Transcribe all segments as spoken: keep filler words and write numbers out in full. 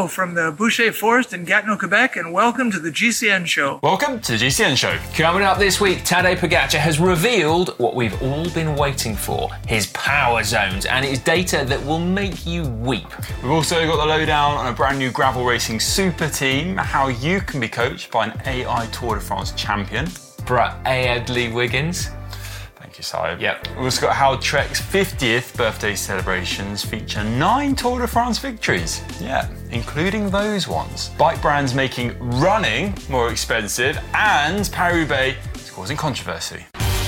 Hello from the Boucher Forest in Gatineau, Quebec, and welcome to the G C N Show. Welcome to the G C N Show. Coming up this week, Tadej Pogačar has revealed what we've all been waiting for, his power zones, and it's data that will make you weep. We've also got the lowdown on a brand new gravel racing super team, how you can be coached by an A I Tour de France champion. Bruh, Aedley Wiggins. Thank you, Si. Yep. We've also got how Trek's fiftieth birthday celebrations feature nine Tour de France victories. Yeah, including those ones. Bike brands making running more expensive, and Paris-Roubaix is causing controversy.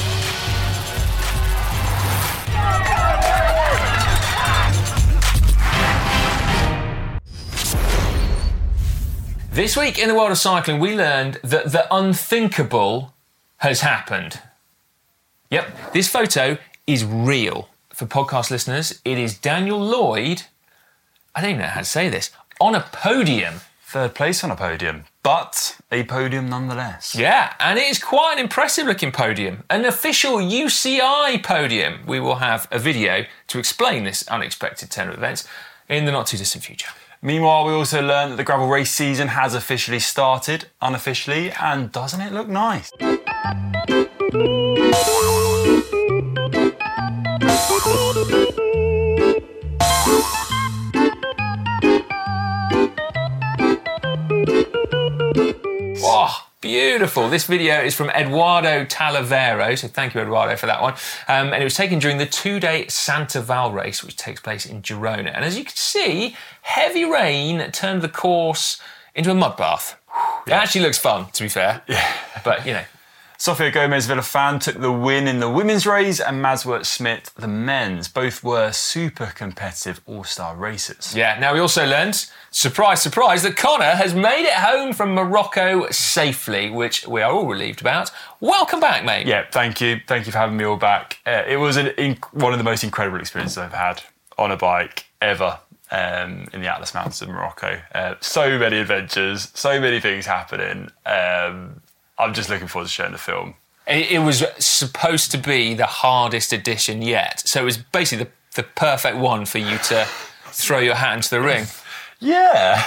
This week in the world of cycling, we learned that the unthinkable has happened. Yep, this photo is real. For podcast listeners, it is Daniel Lloyd, I don't even know how to say this, on a podium. Third place on a podium, but a podium nonetheless. Yeah, and it is quite an impressive looking podium. An official U C I podium. We will have a video to explain this unexpected turn of events in the not too distant future. Meanwhile, we also learned that the gravel race season has officially started, unofficially, and doesn't it look nice? Wow, beautiful. This video is from Eduardo Talavero, so thank you, Eduardo, for that one. Um, and it was taken during the two-day Santa Val race, which takes place in Girona. And as you can see, heavy rain turned the course into a mud bath. Yeah. It actually looks fun, to be fair. Yeah. But, you know. Sofia Gomez Villafan took the win in the women's race, and Maswert Smith the men's. Both were super competitive all-star races. Yeah, now we also learned, surprise, surprise, that Connor has made it home from Morocco safely, which we are all relieved about. Welcome back, mate. Yeah, thank you. Thank you for having me all back. Uh, it was an inc- one of the most incredible experiences I've had on a bike ever. Um, in the Atlas Mountains of Morocco. Uh, so many adventures, so many things happening. Um, I'm just looking forward to showing the film. It, it was supposed to be the hardest edition yet, so it was basically the, the perfect one for you to throw your hat into the ring. Yeah,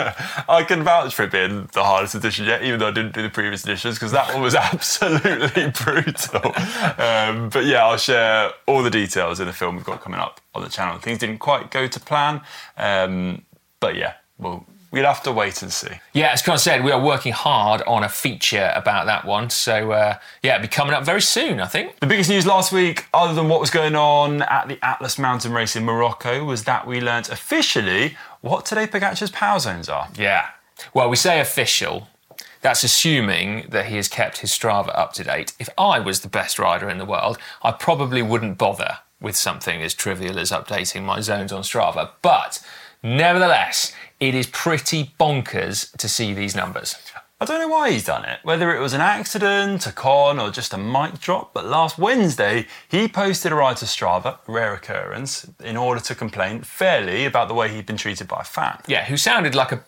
I can vouch for it being the hardest edition yet, even though I didn't do the previous editions, because that one was absolutely brutal. Um, but yeah, I'll share all the details in the film we've got coming up on the channel. Things didn't quite go to plan, um, but yeah, well, we'll have to wait and see. Yeah, as Con said, we are working hard on a feature about that one, so uh, yeah, it'll be coming up very soon, I think. The biggest news last week, other than what was going on at the Atlas Mountain Race in Morocco, was that we learnt officially what Tadej Pogačar's power zones are. Yeah. Well, we say official. That's assuming that he has kept his Strava up to date. If I was the best rider in the world, I probably wouldn't bother with something as trivial as updating my zones on Strava. But nevertheless, it is pretty bonkers to see these numbers. I don't know why he's done it, whether it was an accident, a con, or just a mic drop, but last Wednesday he posted a ride to Strava, a rare occurrence, in order to complain fairly about the way he'd been treated by a fan. Yeah, who sounded like a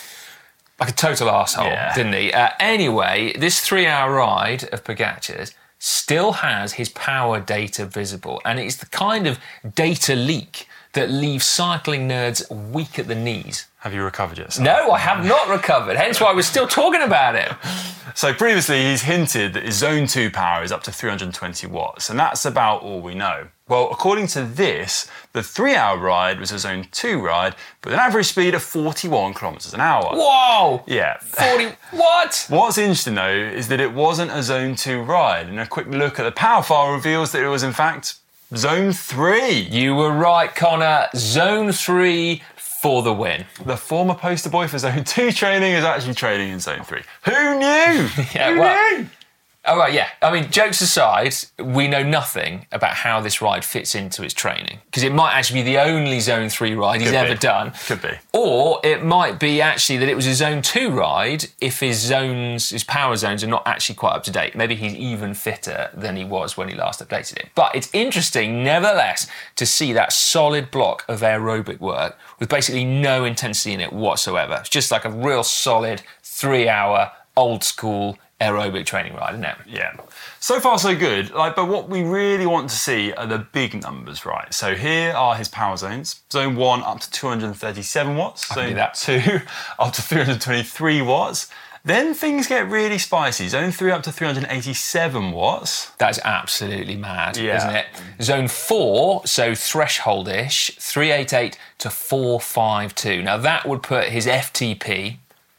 like a total arsehole, yeah. didn't he? Uh, anyway, this three-hour ride of Pogačar's still has his power data visible, and it's the kind of data leak that leaves cycling nerds weak at the knees. Have you recovered yet, sir? No, I have not recovered, hence why we're still talking about it. So previously he's hinted that his Zone two power is up to three hundred twenty watts, and that's about all we know. Well, according to this, the three-hour ride was a Zone two ride, but with an average speed of forty-one kilometres an hour. Whoa! Yeah. forty, what? What's interesting, though, is that it wasn't a Zone two ride, and a quick look at the power file reveals that it was, in fact, Zone three. You were right, Connor. Zone three for the win. The former poster boy for Zone two training is actually training in Zone three. Who knew? yeah, Who well, knew? Oh, right, yeah. I mean, jokes aside, we know nothing about how this ride fits into his training, because it might actually be the only Zone three ride he's Could ever be. done. Could be. Or it might be actually that it was a Zone two ride if his zones, his power zones are not actually quite up to date. Maybe he's even fitter than he was when he last updated it. But it's interesting, nevertheless, to see that solid block of aerobic work with basically no intensity in it whatsoever. It's just like a real solid three-hour, old-school aerobic training ride, isn't it? Yeah. So far, so good. Like, but what we really want to see are the big numbers, right? So here are his power zones. Zone one up to two hundred thirty-seven watts. I can do Zone that. two up to three hundred twenty-three watts. Then things get really spicy. Zone three up to three hundred eighty-seven watts. That's absolutely mad, Yeah. isn't it? Zone four, so threshold-ish, three eighty-eight to four fifty-two. Now that would put his F T P,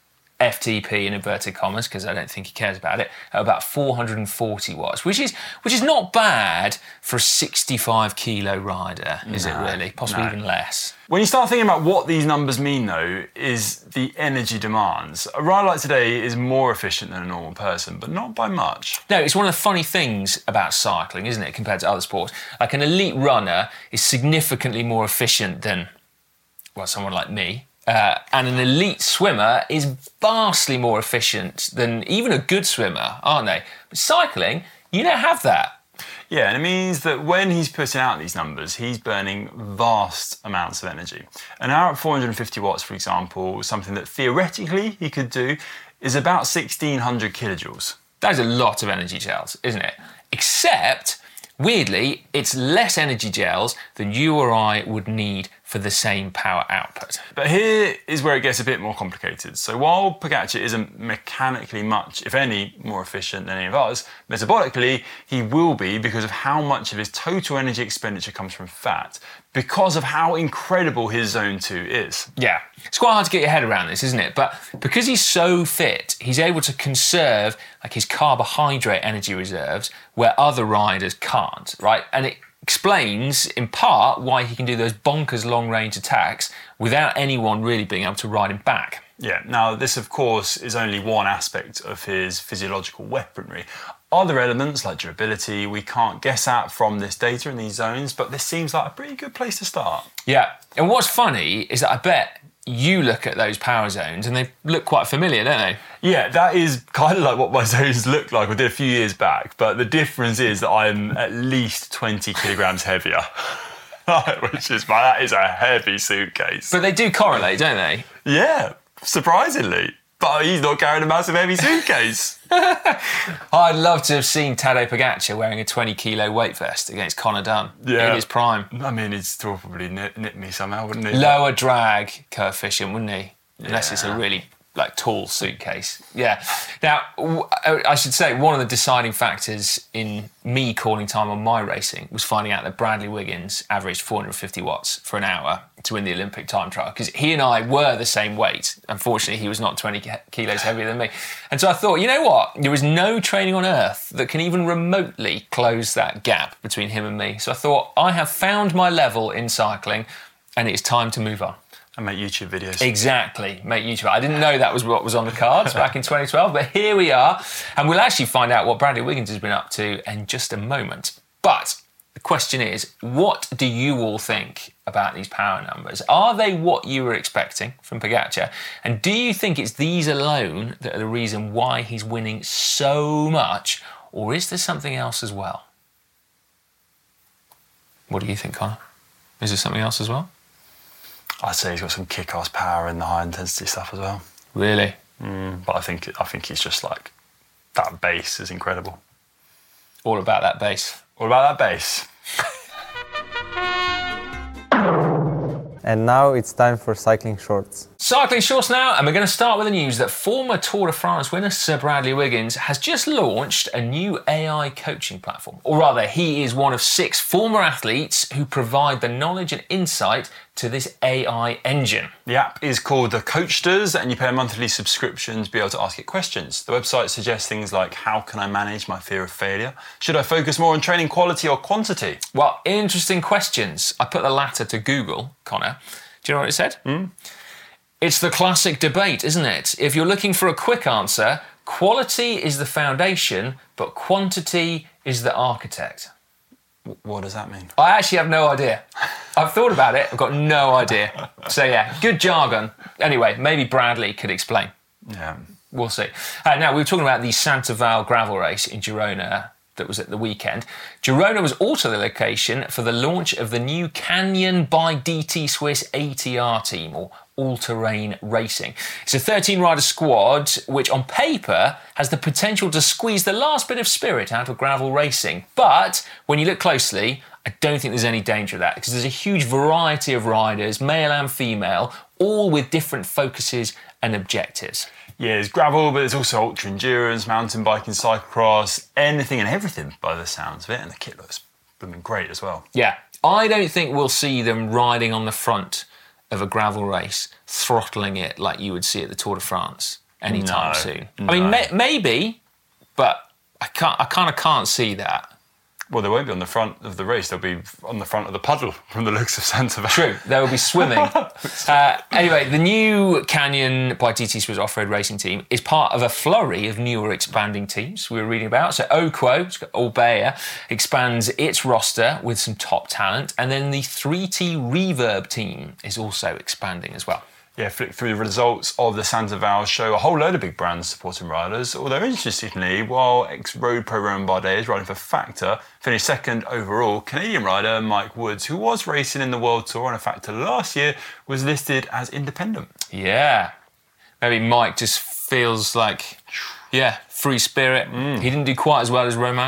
F T P in inverted commas, because I don't think he cares about it, at about four hundred forty watts, which is which is not bad for a sixty-five kilo rider, is it No, really? Possibly no. even less. When you start thinking about what these numbers mean, though, is the energy demands. A rider like today is more efficient than a normal person, but not by much. No, it's one of the funny things about cycling, isn't it, compared to other sports? Like an elite runner is significantly more efficient than, well, someone like me. Uh, and an elite swimmer is vastly more efficient than even a good swimmer, aren't they? But cycling, you don't have that. Yeah, and it means that when he's putting out these numbers, he's burning vast amounts of energy. An hour at four hundred fifty watts, for example, something that theoretically he could do, is about sixteen hundred kilojoules. That is a lot of energy gels, isn't it? Except, weirdly, it's less energy gels than you or I would need for the same power output. But here is where it gets a bit more complicated. So while Pogacar isn't mechanically much, if any, more efficient than any of us, metabolically, he will be because of how much of his total energy expenditure comes from fat, because of how incredible his zone two is. Yeah, it's quite hard to get your head around this, isn't it? But because he's so fit, he's able to conserve like his carbohydrate energy reserves where other riders can't, right? And it explains in part why he can do those bonkers long range attacks without anyone really being able to ride him back. Yeah, now this of course is only one aspect of his physiological weaponry. Other elements like durability we can't guess at from this data in these zones, but this seems like a pretty good place to start. Yeah, and what's funny is that I bet you look at those power zones and they look quite familiar, don't they? Yeah, that is kind of like what my zones looked like I did a few years back, but the difference is that I'm at least twenty kilograms heavier. Which is, that is a heavy suitcase. But they do correlate, don't they? Yeah, surprisingly. But he's not carrying a massive heavy suitcase. I'd love to have seen Tadej Pogacar wearing a twenty kilo weight vest against Conor Dunn Yeah. in his prime. I mean, he'd still probably nip, nip me somehow, wouldn't he? Lower drag coefficient, wouldn't he? Unless it's a Yeah. really like tall suitcase. Yeah. Now, w- I should say one of the deciding factors in me calling time on my racing was finding out that Bradley Wiggins averaged four hundred fifty watts for an hour to win the Olympic time trial, because he and I were the same weight. Unfortunately, he was not twenty kilos heavier than me. And so I thought, you know what? There is no training on earth that can even remotely close that gap between him and me. So I thought, I have found my level in cycling and it's time to move on. And make YouTube videos. Exactly, make YouTube. I didn't know that was what was on the cards back in twenty twelve, but here we are. And we'll actually find out what Bradley Wiggins has been up to in just a moment. But the question is, what do you all think about these power numbers? Are they what you were expecting from Pogacar? And do you think it's these alone that are the reason why he's winning so much? Or is there something else as well? What do you think, Connor? Is there something else as well? I'd say he's got some kick-ass power in the high-intensity stuff as well. Really? Mm, but I think I think he's just like, that bass is incredible. All about that bass. What about that bass? And now it's time for cycling shorts. Cycling shorts now, and we're going to start with the news that former Tour de France winner Sir Bradley Wiggins has just launched a new A I coaching platform. Or rather, he is one of six former athletes who provide the knowledge and insight to this A I engine. The app is called The Coachsters, and you pay a monthly subscription to be able to ask it questions. The website suggests things like, how can I manage my fear of failure? Should I focus more on training quality or quantity? Well, interesting questions. I put the latter to Google, Connor. Do you know what it said? Mm. It's the classic debate, isn't it? If you're looking for a quick answer, quality is the foundation, but quantity is the architect. What does that mean? I actually have no idea. I've thought about it, I've got no idea. So yeah, good jargon. Anyway, maybe Bradley could explain. Yeah. We'll see. Uh, now, we were talking about the Santaval gravel race in Girona that was at the weekend. Girona was also the location for the launch of the new Canyon by D T Swiss A T R team, or all-terrain racing. It's a thirteen-rider squad which on paper has the potential to squeeze the last bit of spirit out of gravel racing. But when you look closely, I don't think there's any danger of that, because there's a huge variety of riders, male and female, all with different focuses and objectives. Yeah, it's gravel, but there's also ultra endurance, mountain biking, cyclocross, anything and everything by the sounds of it. And the kit looks blooming great as well. Yeah, I don't think we'll see them riding on the front of a gravel race, throttling it like you would see at the Tour de France anytime No, soon. no. I mean, may- maybe, but I can't. I kind of can't see that. Well, they won't be on the front of the race. They'll be on the front of the puddle from the looks of Saint-Tropez. True, they will be swimming. uh, anyway, the new Canyon by D T Swiss off-road racing team is part of a flurry of newer expanding teams we were reading about. So Oquo, it's got Orbea, expands its roster with some top talent, and then the three T Reverb team is also expanding as well. Yeah, flick through the results of the Saint-Tropez show a whole load of big brands supporting riders. Although interestingly, while ex-road pro Romain Bardet is riding for Factor, finished second overall, Canadian rider Mike Woods, who was racing in the World Tour on a Factor last year, was listed as independent. Yeah, maybe Mike just feels like, yeah, free spirit. Mm. He didn't do quite as well as Romain.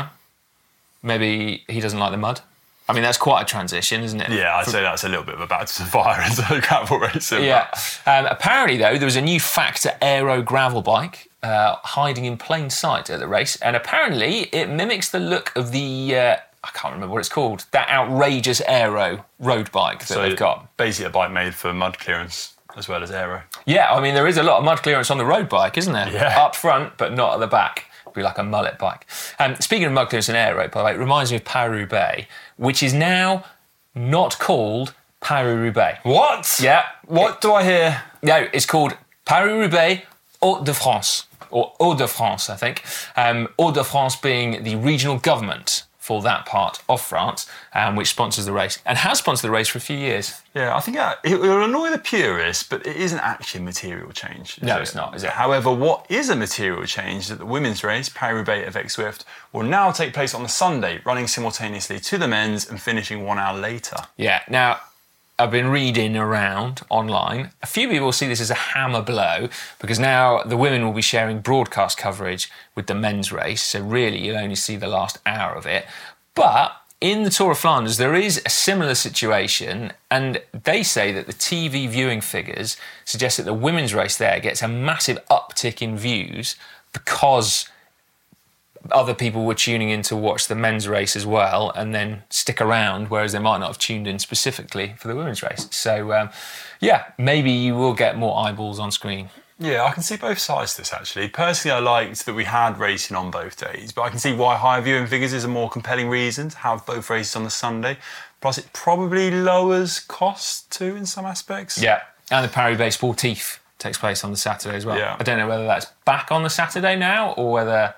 Maybe he doesn't like the mud. I mean, that's quite a transition, isn't it? Yeah, I'd From- say that's a little bit of a baptism of fire into gravel racing. Yeah. Um, apparently, though, there was a new Factor Aero gravel bike uh, hiding in plain sight at the race, and apparently it mimics the look of the, uh, I can't remember what it's called, that outrageous Aero road bike that So they've got. Basically a bike made for mud clearance as well as aero. Yeah, I mean, there is a lot of mud clearance on the road bike, isn't there? Yeah. Up front, but not at the back. Be like a mullet bike. Um, speaking of mud clearance and aero, by the way, it reminds me of Paris-Roubaix, which is now not called Paris-Roubaix. What? Yeah. What do I hear? No, it's called Paris-Roubaix Hauts-de-France, or Hauts-de-France, I think. Um, Hauts-de-France being the regional government for that part of France, um, which sponsors the race, and has sponsored the race for a few years. Yeah, I think uh, it will annoy the purists, but it isn't actually a material change. is No, it? it's not, is it? However, what is a material change is that the women's race, Paris-Roubaix Avec Swift, will now take place on the Sunday, running simultaneously to the men's and finishing one hour later. Yeah, now, I've been reading around online. A few people see this as a hammer blow because now the women will be sharing broadcast coverage with the men's race. So really, you'll only see the last hour of it. But in the Tour of Flanders, there is a similar situation, and they say that the T V viewing figures suggest that the women's race there gets a massive uptick in views because other people were tuning in to watch the men's race as well and then stick around, whereas they might not have tuned in specifically for the women's race. So, um, yeah, maybe you will get more eyeballs on screen. Yeah, I can see both sides to this actually. Personally, I liked that we had racing on both days, but I can see why higher viewing figures is a more compelling reason to have both races on the Sunday. Plus, it probably lowers cost too in some aspects. Yeah, and the Paris-Roubaix Sportif takes place on the Saturday as well. Yeah. I don't know whether that's back on the Saturday now or whether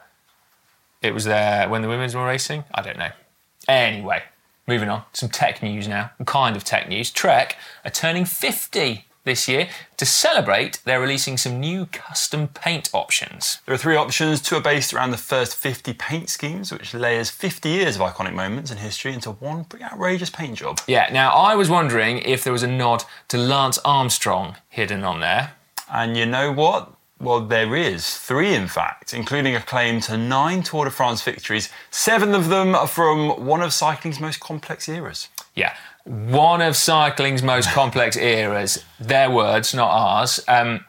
it was there when the women's were racing. I don't know. Anyway, moving on. Some tech news now. Kind of tech news. Trek are turning fifty this year. To celebrate, they're releasing some new custom paint options. There are three options. Two are based around the first fifty paint schemes, which layers fifty years of iconic moments in history into one pretty outrageous paint job. Yeah, now I was wondering if there was a nod to Lance Armstrong hidden on there. And you know what? Well, there is. Three, in fact, including a claim to nine Tour de France victories. Seven of them are from one of cycling's most complex eras. Yeah, one of cycling's most complex eras. Their words, not ours. Um,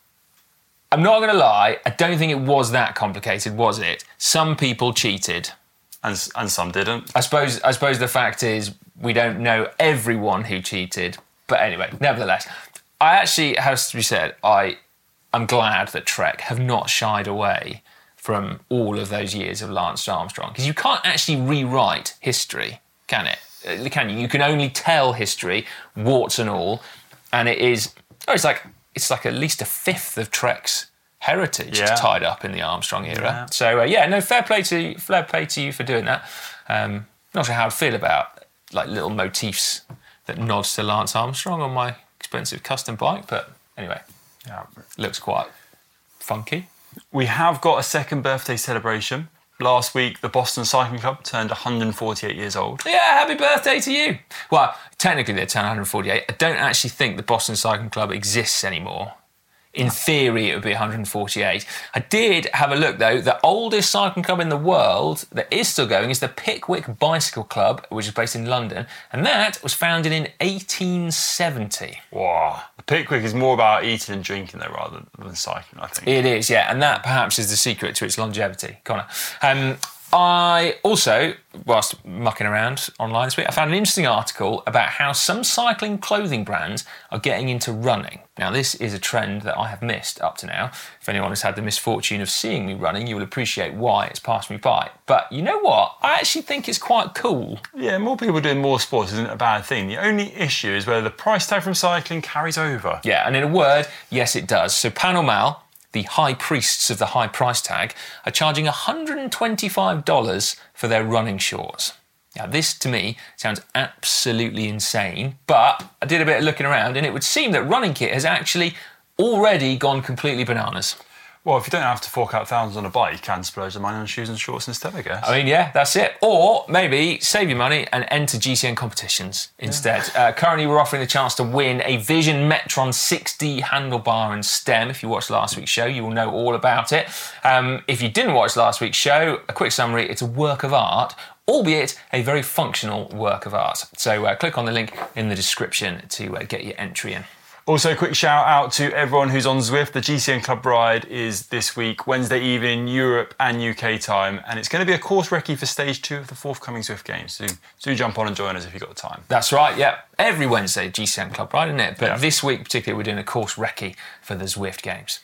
I'm not going to lie, I don't think it was that complicated, was it? Some people cheated. And, and some didn't. I suppose, I suppose the fact is we don't know everyone who cheated. But anyway, nevertheless, I actually, has to be said, I... I'm glad that Trek have not shied away from all of those years of Lance Armstrong, because you can't actually rewrite history, can it? Uh, Can you? You can only tell history, warts and all, and it is. Oh, it's like it's like at least a fifth of Trek's heritage Yeah. tied up in the Armstrong era. Yeah. So uh, yeah, no, fair play to fair play to you for doing that. Um, not sure how I feel about like little motifs that nods to Lance Armstrong on my expensive custom bike, but anyway. Yeah. Looks quite funky. We have got a second birthday celebration last week the Boston Cycling Club turned one hundred forty-eight years old. Yeah, happy birthday to you. Well, technically they turn one hundred forty-eight. I don't actually think the Boston Cycling Club exists anymore. In theory, it would be one hundred forty-eight. I did have a look, though. The oldest cycling club in the world that is still going is the Pickwick Bicycle Club, which is based in London, and that was founded in eighteen seventy. Wow. The Pickwick is more about eating and drinking, though, rather than cycling, I think. It is, yeah, and that perhaps is the secret to its longevity. Connor. Um, I also, whilst mucking around online this week, I found an interesting article about how some cycling clothing brands are getting into running. Now, this is a trend that I have missed up to now. If anyone has had the misfortune of seeing me running, you will appreciate why it's passed me by. But you know what? I actually think it's quite cool. Yeah, more people doing more sports isn't a bad thing. The only issue is whether the price tag from cycling carries over. Yeah, and in a word, yes, it does. So Pan Mal, the high priests of the high price tag, are charging one hundred twenty-five dollars for their running shorts. Now, this to me sounds absolutely insane, but I did a bit of looking around and it would seem that running kit has actually already gone completely bananas. Well, if you don't have to fork out thousands on a bike, you can splurge the money on shoes and shorts instead, I guess. I mean, yeah, that's it. Or maybe save your money and enter G C N competitions instead. Yeah. Uh, currently, we're offering the chance to win a Vision Metron six D handlebar and stem. If you watched last week's show, you will know all about it. Um, if you didn't watch last week's show, a quick summary, it's a work of art, albeit a very functional work of art. So uh, click on the link in the description to uh, get your entry in. Also, a quick shout out to everyone who's on Zwift. The G C N Club Ride is this week, Wednesday evening, Europe and U K time, and it's going to be a course recce for stage two of the forthcoming Zwift Games. So do jump on and join us if you've got the time. That's right, yeah. Every Wednesday, G C N Club Ride, isn't it? But Yeah. this week particularly, we're doing a course recce for the Zwift Games.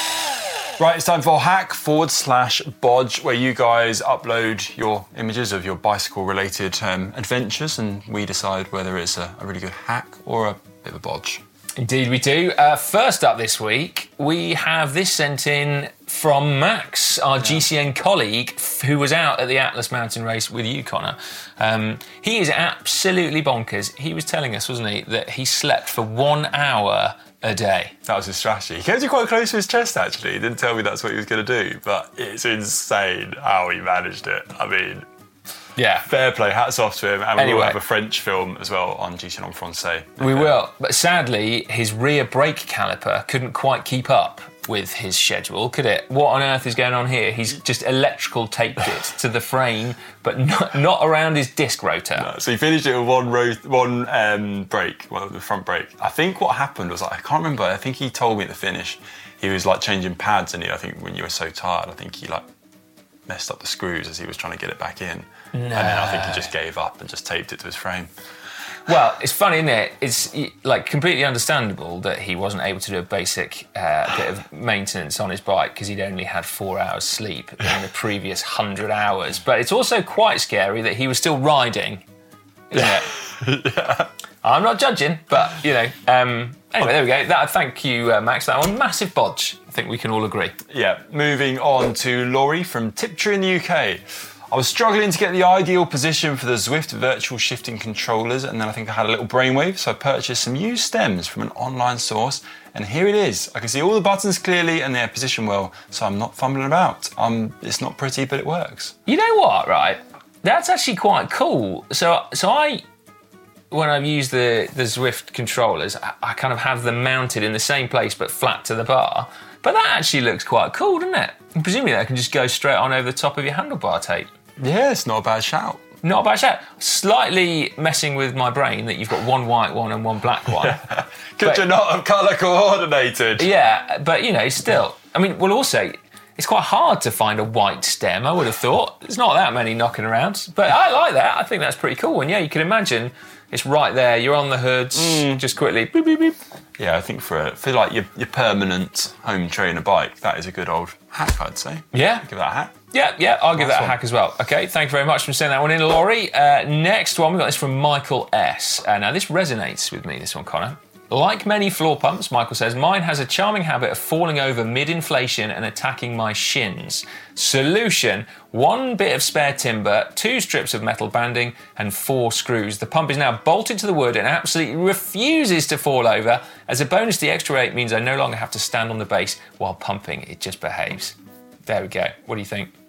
Right, it's time for hack forward slash bodge, where you guys upload your images of your bicycle-related um, adventures, and we decide whether it's a, a really good hack or a bit of a bodge. Indeed we do. Uh, first up this week, we have this sent in from Max, our yeah. G C N colleague, f- who was out at the Atlas Mountain Race with you, Connor. Um, he is absolutely bonkers. He was telling us, wasn't he, that he slept for one hour a day. That was his strategy. He came too quite close to his chest, actually. He didn't tell me that's what he was going to do, but it's insane how he managed it. I mean... Yeah. Fair play, hats off to him. And anyway, we'll have a French film as well on G C N en Francais. Okay. We will. But sadly, his rear brake caliper couldn't quite keep up with his schedule, could it? What on earth is going on here? He's just electrical taped it to the frame, but not, not around his disc rotor. No, so he finished it with one ro- one um, brake, well, the front brake. I think what happened was, like, I can't remember, I think he told me at the finish, he was like changing pads, and he, I think when you were so tired, I think he like messed up the screws as he was trying to get it back in. No. And then I think he just gave up and just taped it to his frame. Well, it's funny, isn't it? It's like completely understandable that he wasn't able to do a basic uh, bit of maintenance on his bike because he'd only had four hours sleep in the previous hundred hours. But it's also quite scary that he was still riding, isn't it? Yeah. I'm not judging, but you know. Um, anyway, there we go. That, thank you, uh, Max. That one, massive bodge. I think we can all agree. Yeah. Moving on to Laurie from Tiptree in the U K. I was struggling to get the ideal position for the Zwift virtual shifting controllers, and then I think I had a little brainwave, so I purchased some used stems from an online source, and here it is. I can see all the buttons clearly and they're positioned well, so I'm not fumbling about. Um, it's not pretty, but it works. You know what, right? That's actually quite cool. So, so I, when I've used the, the Zwift controllers, I, I kind of have them mounted in the same place but flat to the bar. But that actually looks quite cool, doesn't it? And presumably that can just go straight on over the top of your handlebar tape. Yeah, it's not a bad shout. Not a bad shout. Slightly messing with my brain that you've got one white one and one black one. Could but, you not have colour coordinated? Yeah, but you know, still. I mean, well, also, it's quite hard to find a white stem, I would have thought. There's not that many knocking around. But I like that. I think that's pretty cool. And yeah, you can imagine it's right there. You're on the hoods, mm. just quickly. Beep, beep, beep. Yeah, I think for, a, for like your, your permanent home trainer bike, that is a good old hack, I'd say. Yeah. Give that a hack. Yeah, yeah, I'll give nice that a one. hack as well. Okay, thank you very much for sending that one in, Laurie. Uh, next one, we've got this from Michael S. Uh, now, this resonates with me, this one, Connor. Like many floor pumps, Michael says, mine has a charming habit of falling over mid-inflation and attacking my shins. Solution, one bit of spare timber, two strips of metal banding, and four screws. The pump is now bolted to the wood and absolutely refuses to fall over. As a bonus, the extra weight means I no longer have to stand on the base while pumping. It just behaves. There we go. What do you think?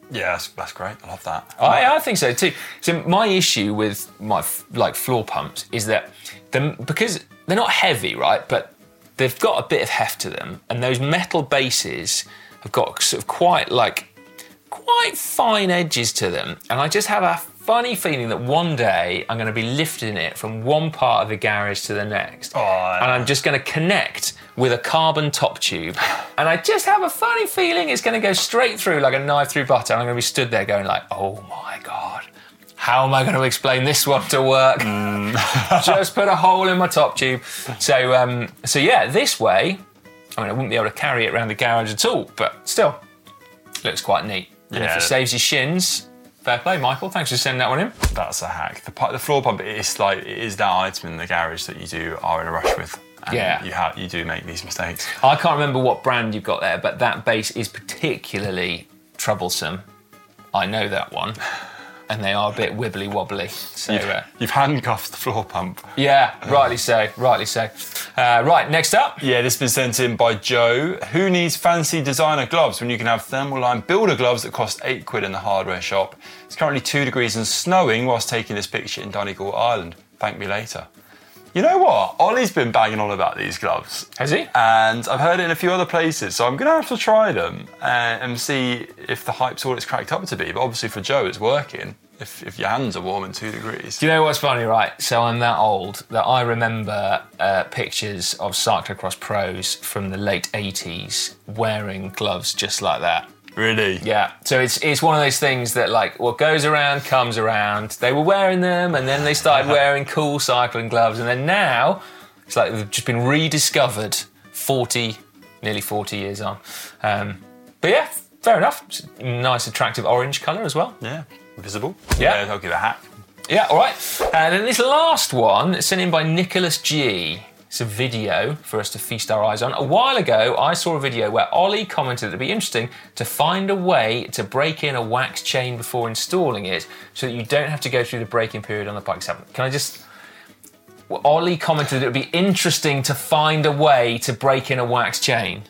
Yeah, that's, that's great. I love that. I, I think so too. So my issue with my like floor pumps is that them because they're not heavy, right? But they've got a bit of heft to them, and those metal bases have got sort of quite like quite fine edges to them. And I just have a funny feeling that one day I'm going to be lifting it from one part of the garage to the next, Oh, I and I'm just going to connect with a carbon top tube, and I just have a funny feeling it's going to go straight through like a knife through butter, and I'm going to be stood there going like, oh my God, how am I going to explain this one to work? Mm. Just put a hole in my top tube. So, um, so yeah, this way, I mean, I wouldn't be able to carry it around the garage at all, but still, looks quite neat. And Yeah. if it saves your shins, fair play, Michael. Thanks for sending that one in. That's a hack. The, pu- the floor pump is like it is that item in the garage that you do are in a rush with. And Yeah. you have you do make these mistakes. I can't remember what brand you've got there, but that base is particularly troublesome. I know that one. And they are a bit wibbly wobbly. So, You've, uh, you've handcuffed the floor pump. yeah, rightly so, rightly so. Uh, right, next up. Yeah, this has been sent in by Joe. Who needs fancy designer gloves when you can have Thermaline Builder gloves that cost eight quid in the hardware shop? It's currently two degrees and snowing whilst taking this picture in Donegal, Ireland. Thank me later. You know what? Ollie's been banging on about these gloves. Has he? And I've heard it in a few other places, so I'm going to have to try them and, and see if the hype's all it's cracked up to be. But obviously for Joe, it's working. If, if your hands are warm in two degrees. Do you know what's funny, right? So I'm that old that I remember uh, pictures of cyclocross pros from the late eighties wearing gloves just like that. Really? Yeah, so it's it's one of those things that like what goes around comes around. They were wearing them, and then they started wearing cool cycling gloves, and then now it's like they've just been rediscovered. Forty, nearly forty years on. Um, but yeah, fair enough. It's a nice, attractive orange colour as well. Yeah. Visible. Yeah. I'll give it a hack. Yeah, all right. And then this last one, sent in by Nicholas G. It's a video for us to feast our eyes on. A while ago, I saw a video where Ollie commented it'd be interesting to find a way to break in a wax chain before installing it so that you don't have to go through the break-in period on the bike. Can I just... Well, Ollie commented it would be interesting to find a way to break in a wax chain.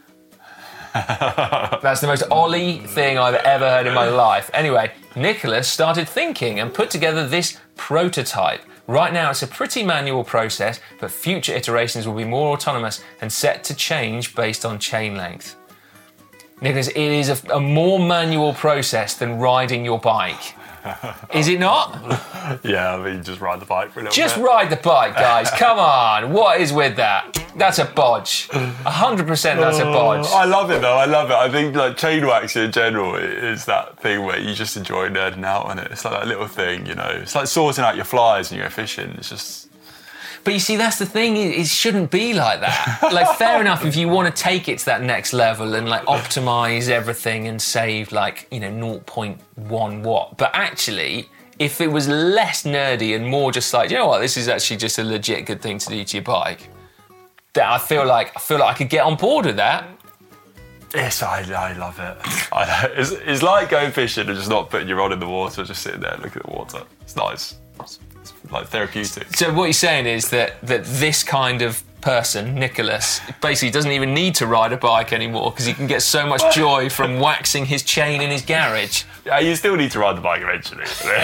That's the most Ollie thing I've ever heard in my life. Anyway, Nicholas started thinking and put together this prototype. Right now it's a pretty manual process, but future iterations will be more autonomous and set to change based on chain length. Nicholas, it is a, a more manual process than riding your bike. Is it not? Yeah, I mean, just ride the bike for a little Just bit. ride the bike, guys. Come on. What is with that? That's a bodge. one hundred percent that's a bodge. I love it though, I love it. I think like chain waxing in general is that thing where you just enjoy nerding out on it. It's like that little thing, you know. It's like sorting out your flies when you go fishing. It's just... But you see, that's the thing, it shouldn't be like that. Like, fair enough if you want to take it to that next level and, like, optimise everything and save, like, you know, zero point one watt. But actually, if it was less nerdy and more just like, you know what, this is actually just a legit good thing to do to your bike, that I feel like I feel like I could get on board with that. Yes, I, I love it. I, it's, it's like going fishing and just not putting your rod in the water, just sitting there and looking at the water. It's nice. It's, it's like therapeutic. So what you're saying is that that this kind of person, Nicholas, basically doesn't even need to ride a bike anymore because he can get so much joy from waxing his chain in his garage. Yeah, you still need to ride the bike eventually.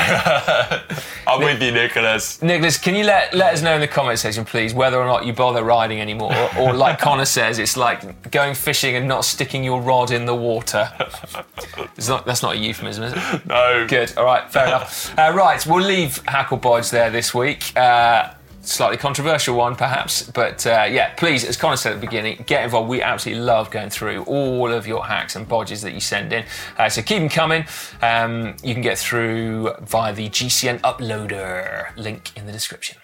I'm with you, Nicholas. Nicholas, can you let, let us know in the comment section, please, whether or not you bother riding anymore, or, or like Connor says, it's like going fishing and not sticking your rod in the water. It's not, that's not a euphemism, is it? No. Good, all right, fair enough. Uh, right, we'll leave Hackle Bodge there this week. Uh, Slightly controversial one, perhaps, but uh, yeah, please, as Connor said at the beginning, get involved. We absolutely love going through all of your hacks and bodges that you send in, uh, so keep them coming. Um, you can get through via the G C N Uploader, link in the description.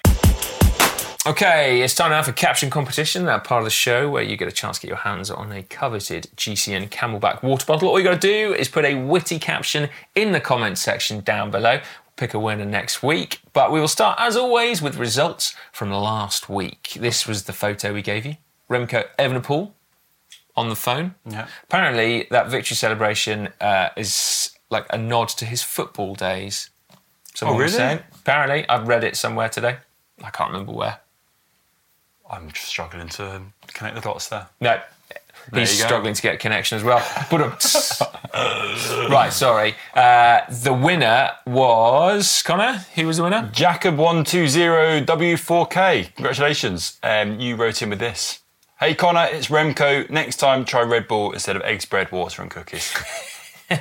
Okay, it's time now for Caption Competition, that part of the show where you get a chance to get your hands on a coveted G C N Camelback water bottle. All you got to do is put a witty caption in the comments section down below. Pick a winner next week, but we will start as always with results from last week. This was the photo we gave you. Remco Evenepoel on the phone. Yeah. Apparently that victory celebration uh, is like a nod to his football days. Someone Oh, was really? saying. Apparently, I've read it somewhere today. I can't remember where. I'm just struggling to connect the dots there. No, There he's you go. struggling to get a connection as well. But Right, sorry. Uh, the winner was Connor. Who was the winner? Jacob one two zero W four K. Congratulations. Um, you wrote in with this. Hey Connor, it's Remco. Next time try Red Bull instead of eggs, bread, water and cookies. uh,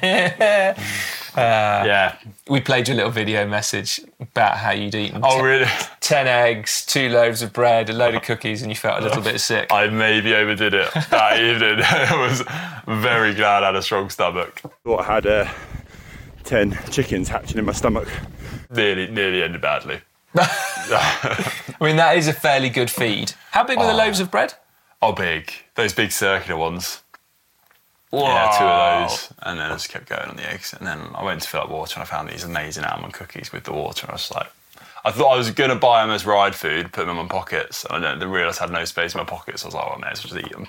yeah. We played your little video message about how you'd eaten Oh, really? ten eggs, two loaves of bread, a load of cookies, and you felt a little bit sick. I maybe overdid it that evening. I was very glad I had a strong stomach. Thought I had uh, ten chickens hatching in my stomach. Nearly, nearly ended badly. I mean, that is a fairly good feed. How big were the Oh. loaves of bread? Oh, big. Those big circular ones. Whoa. Yeah, two of those. And then I just kept going on the eggs. And then I went to fill up water and I found these amazing almond cookies with the water. And I was like, I thought I was going to buy them as ride food, put them in my pockets. And I then realised I had no space in my pockets. So I was like, oh, I may as well just eat them.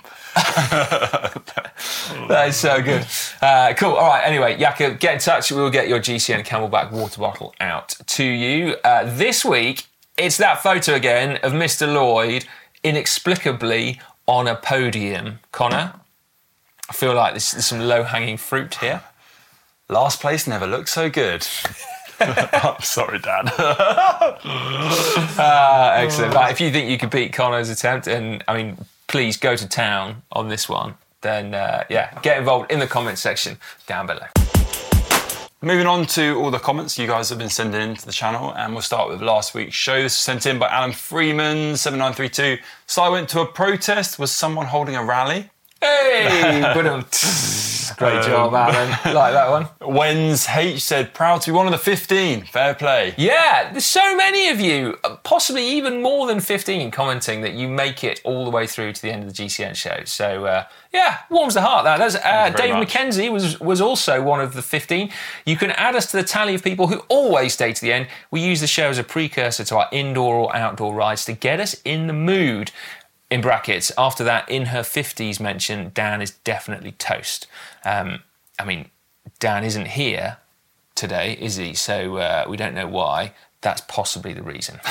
That is so good. Uh, cool. All right. Anyway, Jakob, get in touch. We'll get your G C N Camelback water bottle out to you. Uh, this week, it's that photo again of Mister Lloyd inexplicably on a podium. Connor, I feel like there's, there's some low-hanging fruit here. Last place never looked so good. I'm sorry, Dan. Uh, excellent. Right, if you think you could beat Connor's attempt, and I mean, please go to town on this one, then uh, yeah, get involved in the comments section down below. Moving on to all the comments you guys have been sending in to the channel, and we'll start with last week's show. This was sent in by Alan Freeman, seven nine three two. So I went to a protest. Was someone holding a rally? Hey, boom. Great job, Alan. Like that one. Wens H said, proud to be one of the fifteen. Fair play. Yeah, there's so many of you, possibly even more than fifteen, commenting that you make it all the way through to the end of the G C N show. So, uh, yeah, warms the heart, that does. Uh, Dave much. McKenzie was, was also one of the fifteen. You can add us to the tally of people who always stay to the end. We use the show as a precursor to our indoor or outdoor rides to get us in the mood. In brackets, after that, in her fifties mention, Dan is definitely toast. Um, I mean, Dan isn't here today, is he? So uh, we don't know why. That's possibly the reason.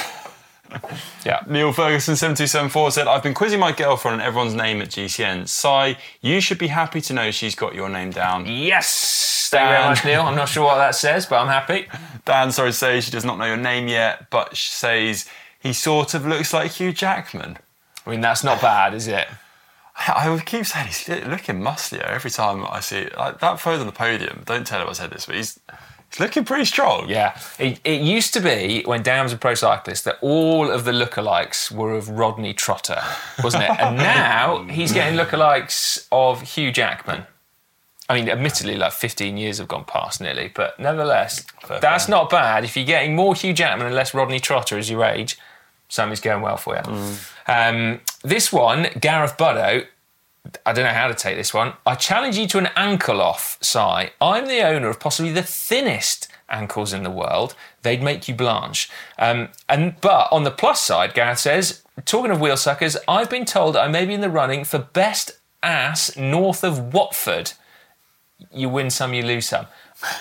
Yeah. Neil Ferguson seven two seven four said, I've been quizzing my girlfriend on everyone's name at G C N. Si, you should be happy to know she's got your name down. Yes! Thank you very Dan. much, Neil. I'm not sure what that says, but I'm happy. Dan, sorry to say, she does not know your name yet, but she says he sort of looks like Hugh Jackman. I mean, that's not bad, is it? I would keep saying he's looking musclier every time I see it. Like that photo on the podium, don't tell him I said this, but he's, he's looking pretty strong. Yeah. It, it used to be, when Dan was a pro cyclist, that all of the lookalikes were of Rodney Trotter, wasn't it? And now he's getting lookalikes of Hugh Jackman. I mean, admittedly, like fifteen years have gone past nearly, but nevertheless, Fair that's play. not bad. If you're getting more Hugh Jackman and less Rodney Trotter as your age, something's going well for you. Mm. Um, this one, Gareth Buddo, I don't know how to take this one. I challenge you to an ankle off, Si. I'm the owner of possibly the thinnest ankles in the world. They'd make you blanch. Um, and But on the plus side, Gareth says, talking of wheel suckers, I've been told I may be in the running for best ass north of Watford. You win some, you lose some.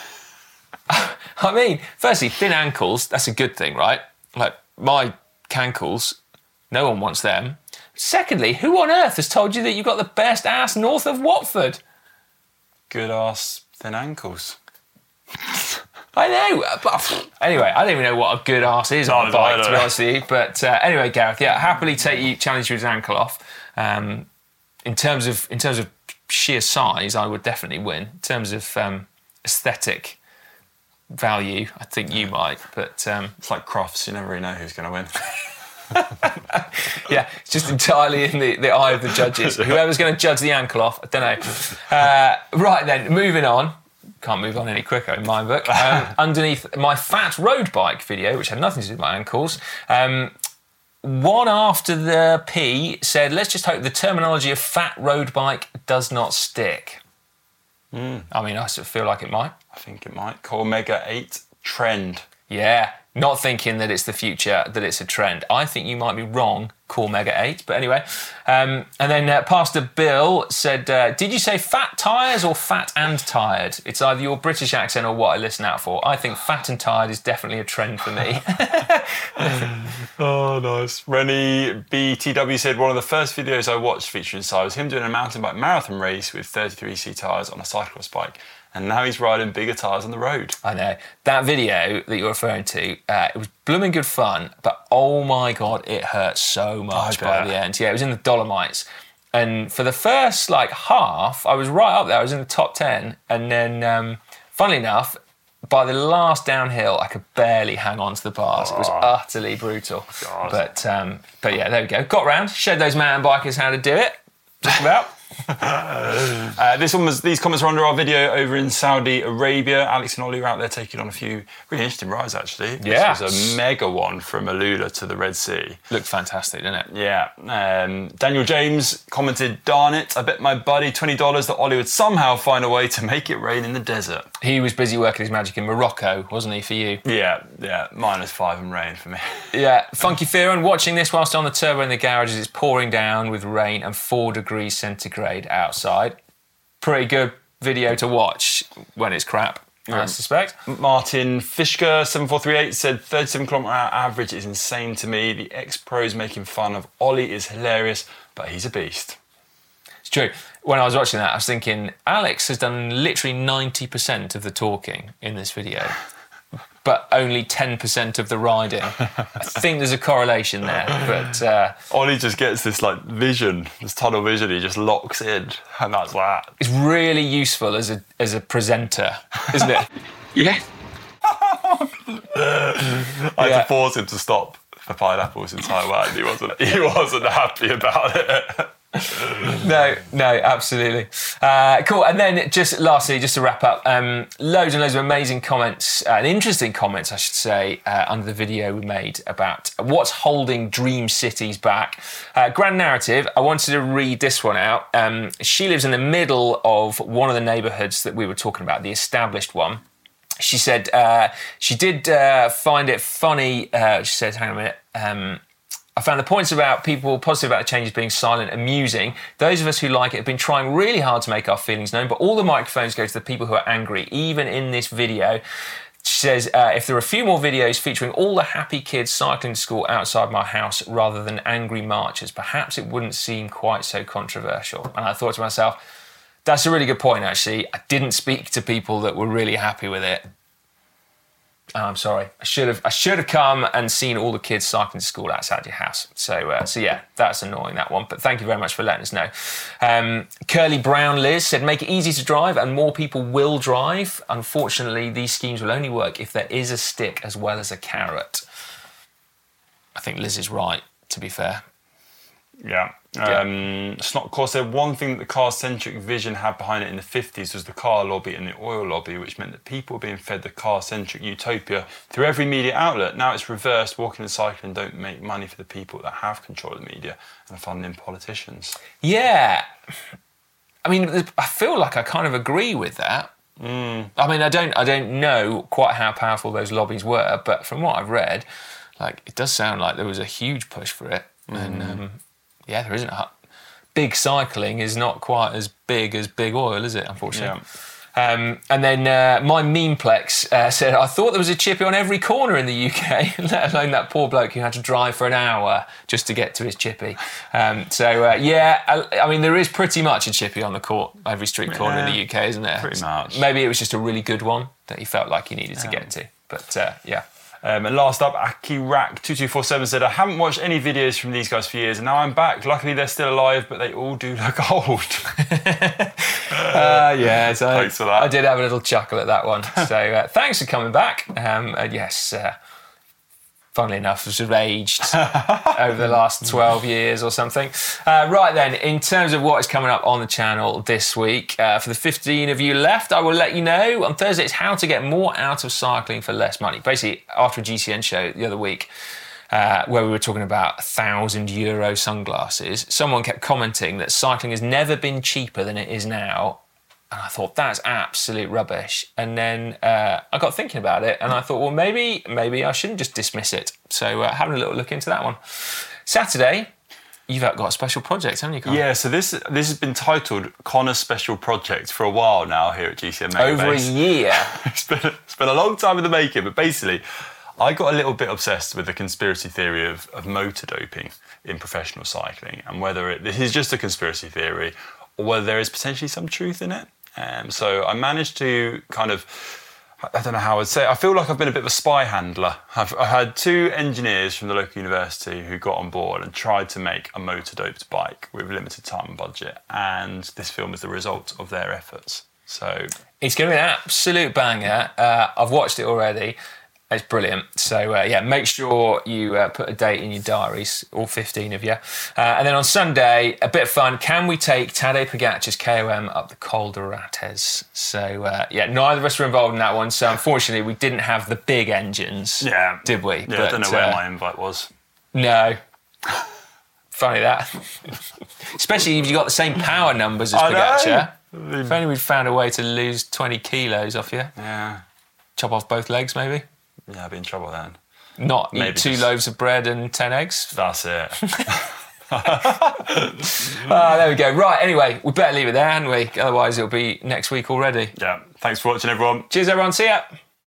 I mean, firstly, thin ankles, that's a good thing, right? Like, my cankles, no one wants them. Secondly, who on earth has told you that you've got the best ass north of Watford? Good ass thin ankles. I know, but anyway, I don't even know what a good ass is on a No, I bike, don't to be know. honest with you. But uh, anyway, Gareth, yeah, happily take you, challenge you with his ankle off. Um, in terms of in terms of sheer size, I would definitely win. In terms of um, aesthetic value, I think you might. But um, It's like Crofts, you never really know who's going to win. yeah, it's just entirely in the, the eye of the judges. Whoever's going to judge the ankle off, I don't know. Uh, right then, moving on. Can't move on any quicker in my book. Um, underneath my fat road bike video, which had nothing to do with my ankles, um, one after the P said, let's just hope the terminology of fat road bike does not stick. Mm. I mean, I sort of feel like it might. I think it might. Call Omega eight trend. Yeah, not thinking that it's the future, that it's a trend. I think you might be wrong Core Mega eight. But anyway, um, and then uh, Pastor Bill said, uh, did you say fat tyres or fat and tired? It's either your British accent or what I listen out for. I think fat and tired is definitely a trend for me. Oh, nice. Rennie B T W said, one of the first videos I watched featuring Si was him doing a mountain bike marathon race with thirty-three C tyres on a cyclocross bike. And now he's riding bigger tyres on the road. I know. That video that you're referring to, uh, it was blooming good fun, but oh my God, it hurt so much by the end. Yeah, it was in the Dolomites. And for the first, like, half, I was right up there. I was in the top ten. And then, um, funnily enough, by the last downhill, I could barely hang on to the bars. Oh. It was utterly brutal. God. But, um, but yeah, there we go. Got round, showed those mountain bikers how to do it. Just about. uh, this one was. These comments were under our video over in Saudi Arabia. Alex and Ollie were out there taking on a few really interesting rides. Actually, yeah, this was a mega one from Alula to the Red Sea. Looked fantastic, didn't it? Yeah. Um, Daniel James commented, "Darn it! I bet my buddy twenty dollars that Ollie would somehow find a way to make it rain in the desert." He was busy working his magic in Morocco, wasn't he? For you? Yeah, yeah. Minus five and rain for me. Yeah. Funky Fearon watching this whilst on the turbo in the garage as it's pouring down with rain and four degrees centigrade outside. Pretty good video to watch when it's crap, I suspect. Martin Fishker seven four three eight said thirty-seven kilometre hour average is insane to me. The ex-pros making fun of Ollie is hilarious, but he's a beast. It's true. When I was watching that, I was thinking, Alex has done literally ninety percent of the talking in this video, but only ten percent of the riding. I think there's a correlation there, but... Uh, Ollie just gets this, like, vision, this tunnel vision, he just locks in, and that's that. It's really useful as a as a presenter, isn't it? Yeah. I had Yeah. to force him to stop for pineapples in Taiwan. He wasn't, he wasn't happy about it. No, no, absolutely. Uh, cool. And then just lastly, just to wrap up, um, loads and loads of amazing comments, uh, and interesting comments, I should say, uh, under the video we made about what's holding dream cities back. Uh, Grand Narrative, I wanted to read this one out. Um, she lives in the middle of one of the neighbourhoods that we were talking about, the established one. She said uh, she did uh, find it funny. Uh, she said, hang on a minute. Um, I found the points about people positive about the changes being silent amusing. Those of us who like it have been trying really hard to make our feelings known, but all the microphones go to the people who are angry, even in this video. She says, uh, if there are a few more videos featuring all the happy kids cycling to school outside my house rather than angry marchers, perhaps it wouldn't seem quite so controversial. And I thought to myself, that's a really good point, actually. I didn't speak to people that were really happy with it. Oh, I'm sorry. I should have. I should have come and seen all the kids cycling to school outside your house. So, uh, so yeah, that's annoying, that one. But thank you very much for letting us know. Um, Curly Brown Liz said, "Make it easy to drive, and more people will drive. Unfortunately, these schemes will only work if there is a stick as well as a carrot." I think Liz is right. To be fair. Yeah. Um, Snot, of course, said one thing that the car-centric vision had behind it in the fifties was the car lobby and the oil lobby, which meant that people were being fed the car-centric utopia through every media outlet. Now it's reversed. Walking and cycling don't make money for the people that have control of the media and are funding politicians. Yeah. I mean, I feel like I kind of agree with that. Mm. I mean, I don't, I don't know quite how powerful those lobbies were, but from what I've read, like, it does sound like there was a huge push for it. Mm. And um, yeah, there isn't. A, big cycling is not quite as big as big oil, is it? Unfortunately. Yeah. Um, and then uh, my memeplex uh, said, I thought there was a chippy on every corner in the U K, let alone that poor bloke who had to drive for an hour just to get to his chippy. Um, so, uh, yeah, I, I mean, there is pretty much a chippy on the court, every street corner yeah, in the U K, isn't there? Pretty much. Maybe it was just a really good one that he felt like he needed yeah. to get to. But, uh, yeah. Um, and last up, Akirak two two four seven said, I haven't watched any videos from these guys for years and now I'm back. Luckily they're still alive, but they all do look old. uh, yeah, so thanks for that. I did have a little chuckle at that one. So uh, thanks for coming back. Um, and yes, uh, funnily enough, has aged over the last twelve years or something. Uh, right then, in terms of what is coming up on the channel this week, uh, for the fifteen of you left, I will let you know on Thursday it's how to get more out of cycling for less money. Basically, after a G C N show the other week, uh, where we were talking about one thousand euro sunglasses, someone kept commenting that cycling has never been cheaper than it is now. And I thought, that's absolute rubbish. And then uh, I got thinking about it and I thought, well, maybe maybe I shouldn't just dismiss it. So uh, having a little look into that one. Saturday, you've got a special project, haven't you, Connor? Yeah, so this this has been titled Connor's Special Project for a while now here at G C M Megabase. Over a year. it's, been, it's been a long time in the making, but basically, I got a little bit obsessed with the conspiracy theory of, of motor doping in professional cycling, and whether it, this is just a conspiracy theory or whether there is potentially some truth in it. Um, so I managed to kind of, I don't know how I'd say it. I feel like I've been a bit of a spy handler. I've, I had two engineers from the local university who got on board and tried to make a motor-doped bike with limited time and budget, and this film is the result of their efforts. So it's going to be an absolute banger. Uh, I've watched it already. It's brilliant. So, uh, yeah, make sure you uh, put a date in your diaries, all fifteen of you. Uh, and then on Sunday, a bit of fun. Can we take Tadej Pogacar's K O M up the Col de Rates? So, uh, yeah, neither of us were involved in that one. So, unfortunately, we didn't have the big engines, yeah, did we? Yeah, but, I don't know where uh, my invite was. No. Funny that. Especially if you've got the same power numbers as Pogacar. If only we'd found a way to lose twenty kilos off you. Yeah. Chop off both legs, maybe. Yeah, I'd be in trouble then. Not Maybe eat two just- loaves of bread and ten eggs. That's it. Ah, there we go. Right, anyway, we better leave it there, hadn't we? Otherwise, it'll be next week already. Yeah. Thanks for watching, everyone. Cheers, everyone. See ya.